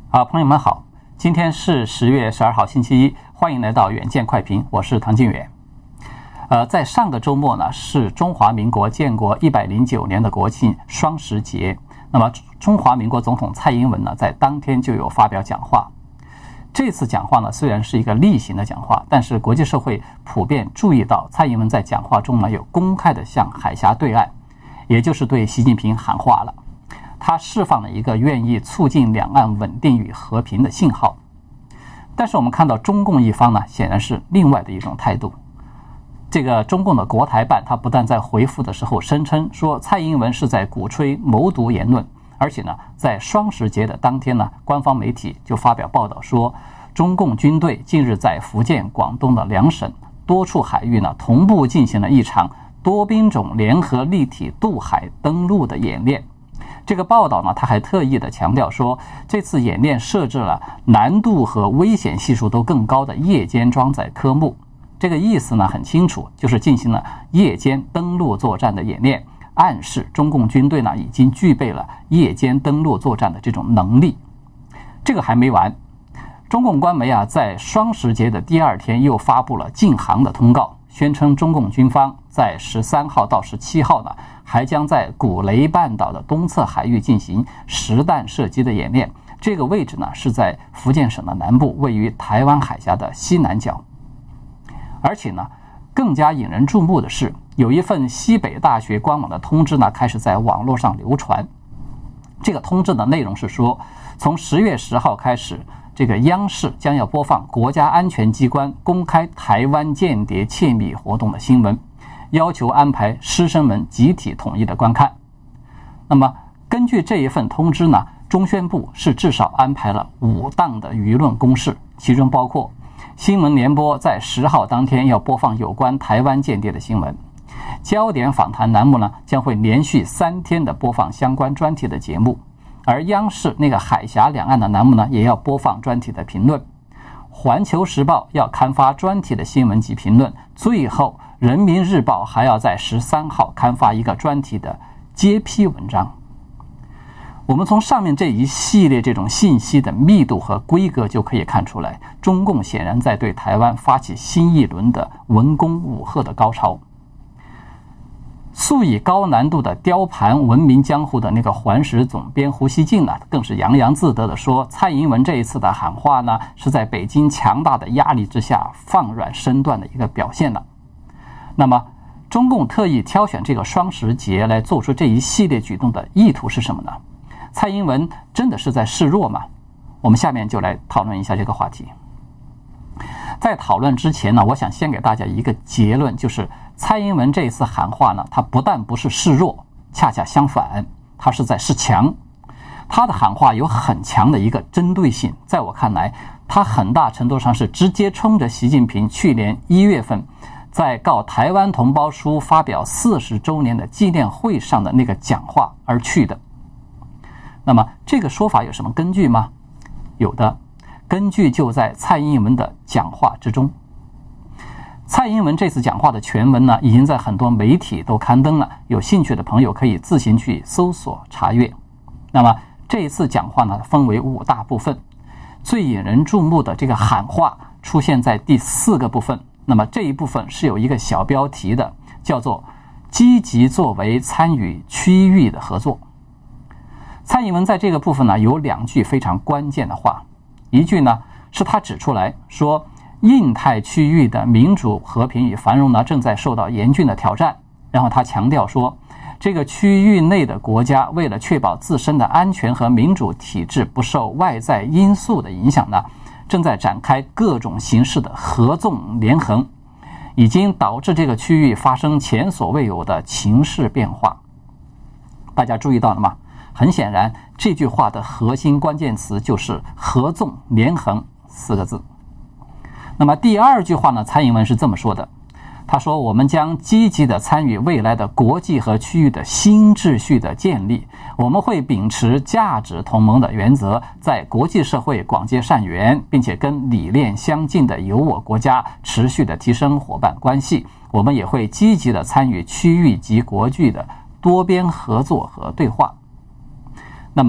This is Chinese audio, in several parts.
朋友们好，今天是10月12号星期一，欢迎来到远见快评，我是唐晋远。在上个周末呢，是中华民国建国109年的国庆双十节。那么，中华民国总统蔡英文呢，在当天就有发表讲话。这次讲话呢，虽然是一个例行的讲话，但是国际社会普遍注意到，蔡英文在讲话中呢，有公开的向海峡对岸，也就是对习近平喊话了。他释放了一个愿意促进两岸稳定与和平的信号。但是我们看到中共一方呢，显然是另外的一种态度。这个中共的国台办，他不但在回复的时候声称说蔡英文是在鼓吹谋独言论，而且呢，在双十节的当天呢，官方媒体就发表报道说，中共军队近日在福建、广东的两省多处海域呢，同步进行了一场多兵种联合立体渡海登陆的演练。这个报道呢，他还特意的强调说，这次演练设置了难度和危险系数都更高的夜间装载科目。这个意思呢很清楚，就是进行了夜间登陆作战的演练，暗示中共军队呢已经具备了夜间登陆作战的这种能力。这个还没完，中共官媒在双十节的第二天又发布了禁航的通告，宣称中共军方在13号到17号呢，还将在古雷半岛的东侧海域进行实弹射击的演练。这个位置呢是在福建省的南部，位于台湾海峡的西南角。而且呢，更加引人注目的是，有一份西北大学官网的通知呢，开始在网络上流传。这个通知的内容是说，从10月10号开始，这个央视将要播放国家安全机关公开台湾间谍窃密活动的新闻，要求安排师生们集体统一的观看。那么，根据这一份通知呢，中宣部是至少安排了5档的舆论攻势，其中包括新闻联播在10号当天要播放有关台湾间谍的新闻，焦点访谈栏目呢将会连续3天的播放相关专题的节目，而央视那个海峡两岸的栏目呢也要播放专题的评论，环球时报要刊发专题的新闻及评论，最后人民日报还要在13号刊发一个专题的揭批文章。我们从上面这一系列这种信息的密度和规格就可以看出来，中共显然在对台湾发起新一轮的文攻武吓的高潮。素以高难度的雕盘闻名江湖的那个环时总编胡锡进呢，更是洋洋自得地说，蔡英文这一次的喊话呢，是在北京强大的压力之下放软身段的一个表现了。那么，中共特意挑选这个双十节来做出这一系列举动的意图是什么呢？蔡英文真的是在示弱吗？我们下面就来讨论一下这个话题。在讨论之前呢，我想先给大家一个结论，就是蔡英文这一次喊话呢，他不但不是示弱，恰恰相反，他是在示强。他的喊话有很强的一个针对性，在我看来，他很大程度上是直接冲着习近平去年1月份在告台湾同胞书发表40周年的纪念会上的那个讲话而去的。那么这个说法有什么根据吗？有的，根据就在蔡英文的讲话之中。蔡英文这次讲话的全文呢，已经在很多媒体都刊登了，有兴趣的朋友可以自行去搜索查阅。那么这一次讲话呢，分为5大部分，最引人注目的这个喊话出现在第4个部分。那么这一部分是有一个小标题的，叫做积极作为参与区域的合作。蔡英文在这个部分呢，有2句非常关键的话。一句呢，是他指出来说，印太区域的民主、和平与繁荣呢，正在受到严峻的挑战。然后他强调说，这个区域内的国家为了确保自身的安全和民主体制不受外在因素的影响呢，正在展开各种形式的合纵连横，已经导致这个区域发生前所未有的情势变化。大家注意到了吗？很显然，这句话的核心关键词就是合纵连横4个字。那么第2句话呢，蔡英文是这么说的，他说，我们将积极地参与未来的国际和区域的新秩序的建立，我们会秉持价值同盟的原则，在国际社会广结善缘，并且跟理念相近的友我国家持续地提升伙伴关系。我们也会积极地参与区域及国际的多边合作和对话。那么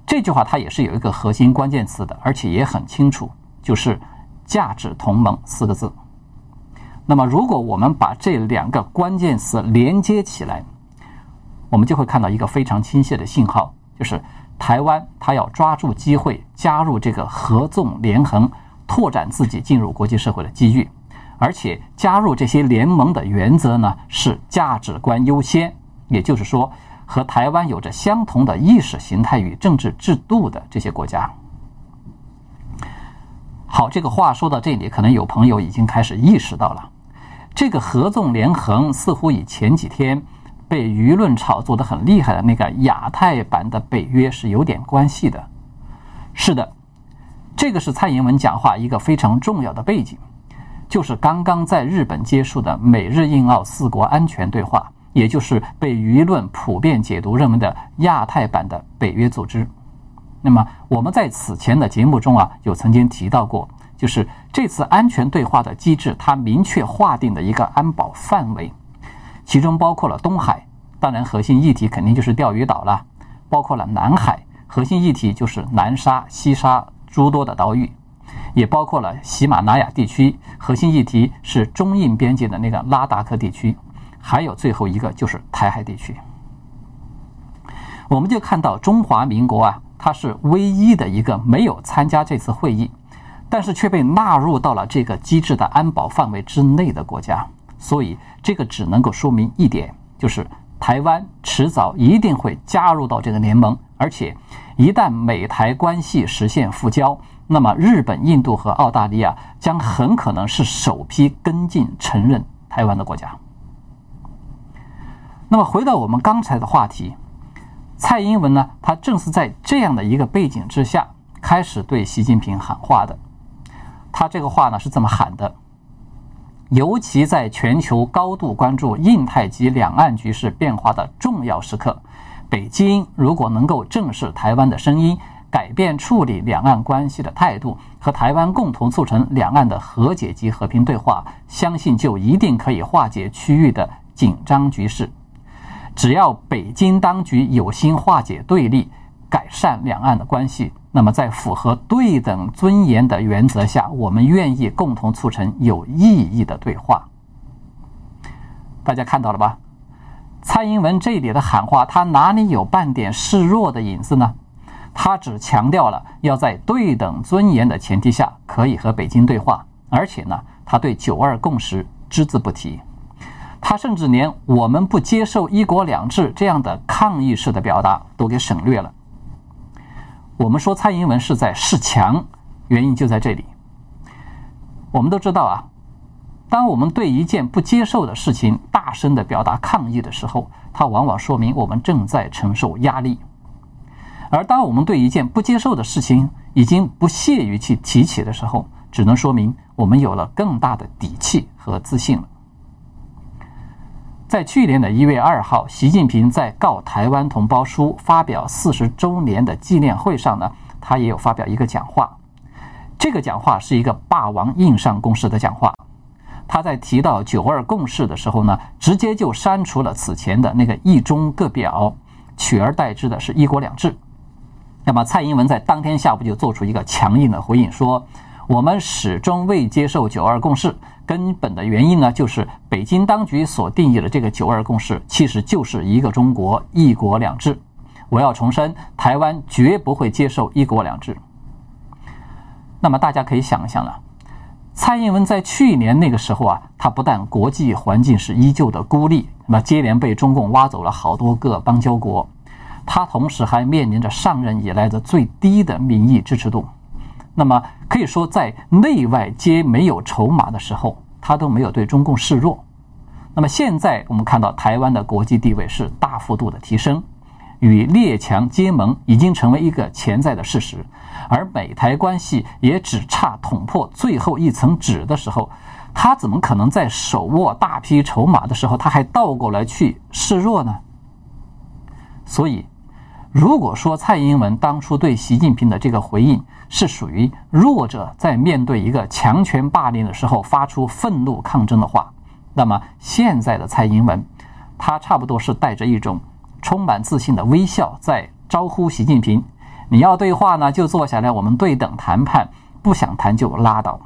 这句话它也是有一个核心关键词的，而且也很清楚，就是价值同盟4个字。那么如果我们把这2个关键词连接起来，我们就会看到一个非常清晰的信号，就是台湾它要抓住机会加入这个合纵连横，拓展自己进入国际社会的机遇。而且加入这些联盟的原则呢，是价值观优先，也就是说和台湾有着相同的意识形态与政治制度的这些国家。好，这个话说到这里，可能有朋友已经开始意识到了，这个合纵连横似乎与前几天被舆论炒作得很厉害的那个亚太版的北约是有点关系的。是的，这个是蔡英文讲话一个非常重要的背景，就是刚刚在日本结束的美日印澳4国安全对话，也就是被舆论普遍解读认为的亚太版的北约组织。那么我们在此前的节目中有曾经提到过，就是这次安全对话的机制，它明确划定的一个安保范围，其中包括了东海，当然核心议题肯定就是钓鱼岛了，包括了南海，核心议题就是南沙、西沙诸多的岛屿，也包括了喜马拉雅地区，核心议题是中印边界的那个拉达克地区，还有最后一个就是台海地区。我们就看到中华民国它是唯一的一个没有参加这次会议，但是却被纳入到了这个机制的安保范围之内的国家。所以这个只能够说明一点，就是台湾迟早一定会加入到这个联盟，而且一旦美台关系实现复交，那么日本、印度和澳大利亚将很可能是首批跟进承认台湾的国家。那么回到我们刚才的话题，蔡英文呢，他正是在这样的一个背景之下开始对习近平喊话的。他这个话呢是这么喊的：尤其在全球高度关注印太及两岸局势变化的重要时刻，北京如果能够正视台湾的声音，改变处理两岸关系的态度，和台湾共同促成两岸的和解及和平对话，相信就一定可以化解区域的紧张局势。只要北京当局有心化解对立，改善两岸的关系，那么在符合对等尊严的原则下，我们愿意共同促成有意义的对话。大家看到了吧？蔡英文这里的喊话，他哪里有半点示弱的影子呢？他只强调了要在对等尊严的前提下可以和北京对话，而且呢，他对9·2共识只字不提。他甚至连我们不接受一国两制这样的抗议式的表达都给省略了。我们说蔡英文是在示强，原因就在这里。我们都知道当我们对一件不接受的事情大声地表达抗议的时候，它往往说明我们正在承受压力。而当我们对一件不接受的事情已经不屑于去提起的时候，只能说明我们有了更大的底气和自信了。在去年的1月2号，习近平在告台湾同胞书发表40周年的纪念会上呢，他也有发表一个讲话。这个讲话是一个霸王硬上弓式的讲话。他在提到9·2共识的时候呢，直接就删除了此前的那个一中各表，取而代之的是一国两制。那么蔡英文在当天下午就做出一个强硬的回应，说我们始终未接受9·2共识，根本的原因呢，就是北京当局所定义的这个9·2共识其实就是一个中国一国两制。我要重申，台湾绝不会接受一国两制。那么大家可以想一想了，蔡英文在去年那个时候他不但国际环境是依旧的孤立，那么接连被中共挖走了好多个邦交国，他同时还面临着上任以来的最低的民意支持度。那么可以说，在内外皆没有筹码的时候，他都没有对中共示弱。那么现在我们看到台湾的国际地位是大幅度的提升，与列强结盟已经成为一个潜在的事实，而美台关系也只差捅破最后一层纸的时候，他怎么可能在手握大批筹码的时候，他还倒过来去示弱呢？所以如果说蔡英文当初对习近平的这个回应是属于弱者在面对一个强权霸凌的时候发出愤怒抗争的话，那么现在的蔡英文，他差不多是带着一种充满自信的微笑在招呼习近平， 你要对话呢，就坐下来，我们对等谈判，不想谈就拉倒。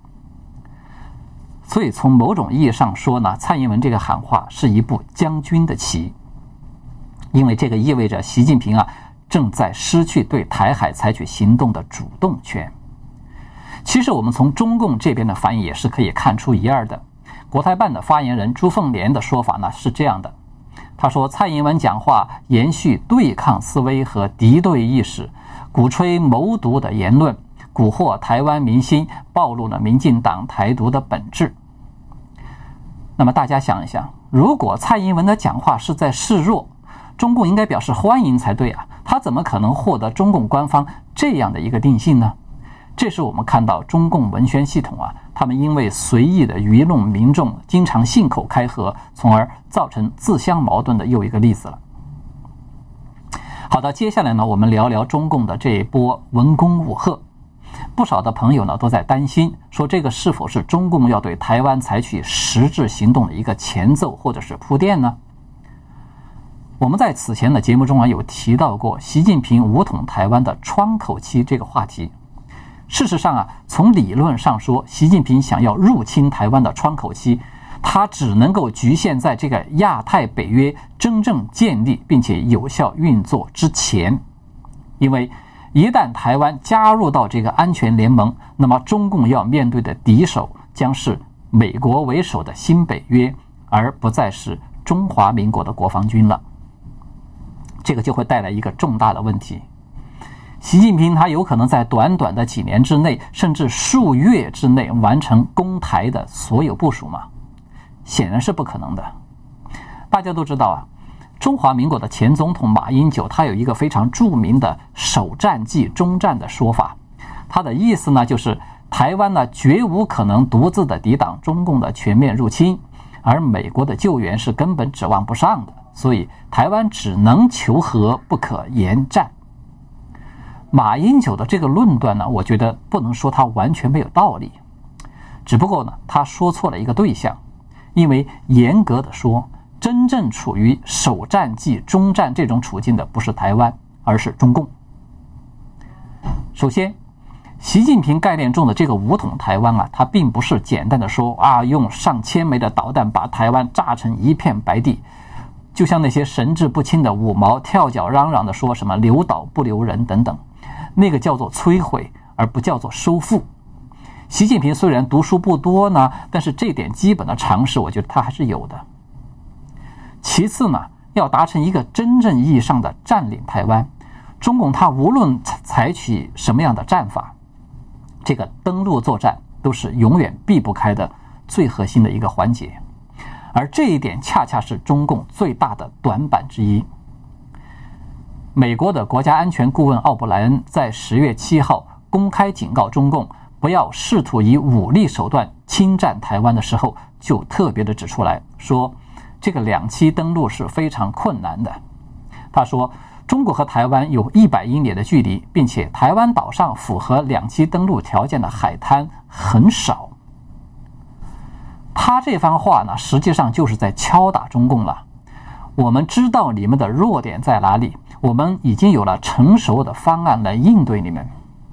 所以从某种意义上说呢，蔡英文这个喊话是一步将军的棋，因为这个意味着习近平正在失去对台海采取行动的主动权。其实我们从中共这边的反应也是可以看出一二的。国台办的发言人朱凤莲的说法呢是这样的，他说蔡英文讲话延续对抗思维和敌对意识，鼓吹谋独的言论，蛊惑台湾民心，暴露了民进党台独的本质。那么大家想一想，如果蔡英文的讲话是在示弱，中共应该表示欢迎才对啊，他怎么可能获得中共官方这样的一个定性呢？这是我们看到中共文宣系统他们因为随意的愚弄民众，经常信口开河，从而造成自相矛盾的又一个例子了。好的，接下来呢，我们聊聊中共的这一波文攻武吓。不少的朋友呢都在担心，说这个是否是中共要对台湾采取实质行动的一个前奏或者是铺垫呢？我们在此前的节目中有提到过习近平武统台湾的窗口期这个话题。事实上从理论上说，习近平想要入侵台湾的窗口期，它只能够局限在这个亚太北约真正建立并且有效运作之前。因为一旦台湾加入到这个安全联盟，那么中共要面对的敌手将是美国为首的新北约，而不再是中华民国的国防军了。这个就会带来一个重大的问题。习近平他有可能在短短的几年之内，甚至数月之内完成攻台的所有部署吗？显然是不可能的。大家都知道中华民国的前总统马英九他有一个非常著名的首战即终战的说法，他的意思呢就是台湾呢绝无可能独自的抵挡中共的全面入侵，而美国的救援是根本指望不上的，所以台湾只能求和不可言战。马英九的这个论断呢，我觉得不能说他完全没有道理，只不过呢他说错了一个对象。因为严格的说，真正处于首战即终战这种处境的不是台湾，而是中共。首先，习近平概念中的这个武统台湾它并不是简单的说用上千枚的导弹把台湾炸成一片白地，就像那些神志不清的五毛跳脚嚷嚷的说什么留岛不留人等等，那个叫做摧毁，而不叫做收复。习近平虽然读书不多呢，但是这点基本的常识我觉得他还是有的。其次呢，要达成一个真正意义上的占领台湾，中共他无论采取什么样的战法，这个登陆作战都是永远避不开的最核心的一个环节，而这一点恰恰是中共最大的短板之一。美国的国家安全顾问奥布莱恩在10月7号公开警告中共不要试图以武力手段侵占台湾的时候，就特别的指出来说，这个2栖登陆是非常困难的。他说，中国和台湾有100英里的距离，并且台湾岛上符合2栖登陆条件的海滩很少。他这番话呢，实际上就是在敲打中共了。我们知道你们的弱点在哪里，我们已经有了成熟的方案来应对你们。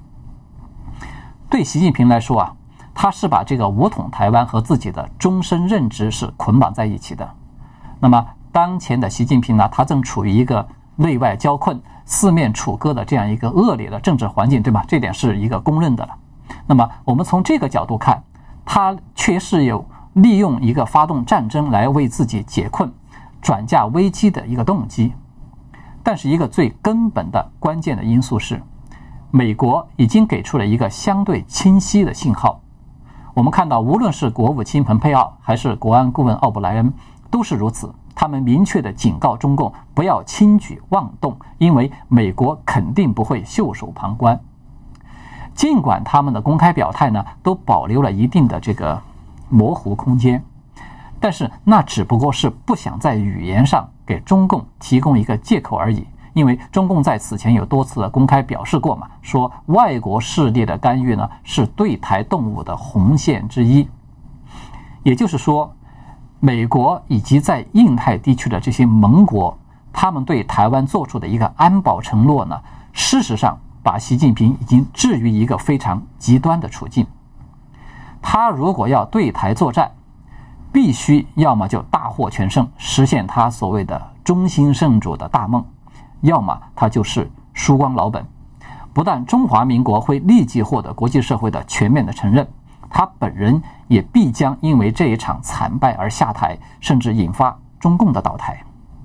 对习近平来说他是把这个武统台湾和自己的终身任职是捆绑在一起的。那么当前的习近平呢，他正处于一个内外交困、四面楚歌的这样一个恶劣的政治环境，对吧？这点是一个公认的了。那么我们从这个角度看，他确实有利用一个发动战争来为自己解困、转嫁危机的一个动机。但是一个最根本的关键的因素是，美国已经给出了一个相对清晰的信号。我们看到，无论是国务卿蓬佩奥还是国安顾问奥布莱恩都是如此，他们明确地警告中共不要轻举妄动，因为美国肯定不会袖手旁观。尽管他们的公开表态呢，都保留了一定的这个模糊空间，但是那只不过是不想在语言上给中共提供一个借口而已。因为中共在此前有多次的公开表示过嘛，说外国势力的干预呢是对台动武的红线之一。也就是说，美国以及在印太地区的这些盟国，他们对台湾做出的一个安保承诺呢， 事实上把习近平已经置于一个非常极端的处境。他如果要对台作战，必须要么就大获全胜，实现他所谓的中兴圣主的大梦，要么他就是输光老本。不但中华民国会立即获得国际社会的全面的承认，他本人也必将因为这一场惨败而下台，甚至引发中共的倒台。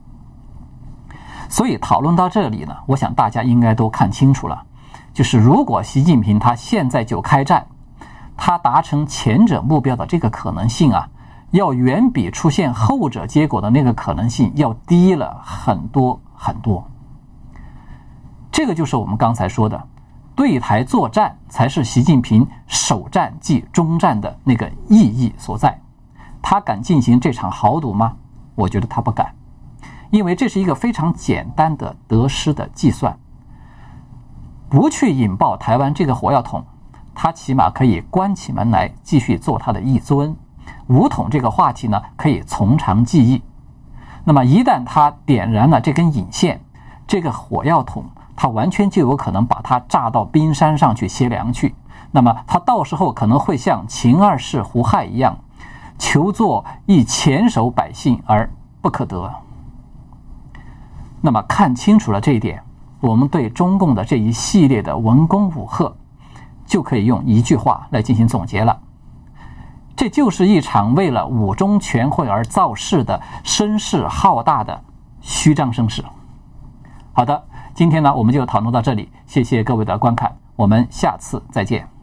所以讨论到这里呢，我想大家应该都看清楚了，就是如果习近平他现在就开战，他达成前者目标的这个可能性啊，要远比出现后者结果的那个可能性要低了很多很多。这个就是我们刚才说的，对台作战才是习近平首战即终战的那个意义所在。他敢进行这场豪赌吗？我觉得他不敢，因为这是一个非常简单的得失的计算。不去引爆台湾这个火药桶，他起码可以关起门来继续做他的一尊。武统这个话题呢，可以从长计议。那么一旦他点燃了这根引线，这个火药桶他完全就有可能把它炸到冰山上去歇凉去。那么他到时候可能会像秦二世胡亥一样，求作以黔首百姓而不可得。那么看清楚了这一点，我们对中共的这一系列的文攻武吓，就可以用一句话来进行总结了：这就是一场为了五中全会而造势的声势浩大的虚张声势。好的，今天呢我们就讨论到这里，谢谢各位的观看，我们下次再见。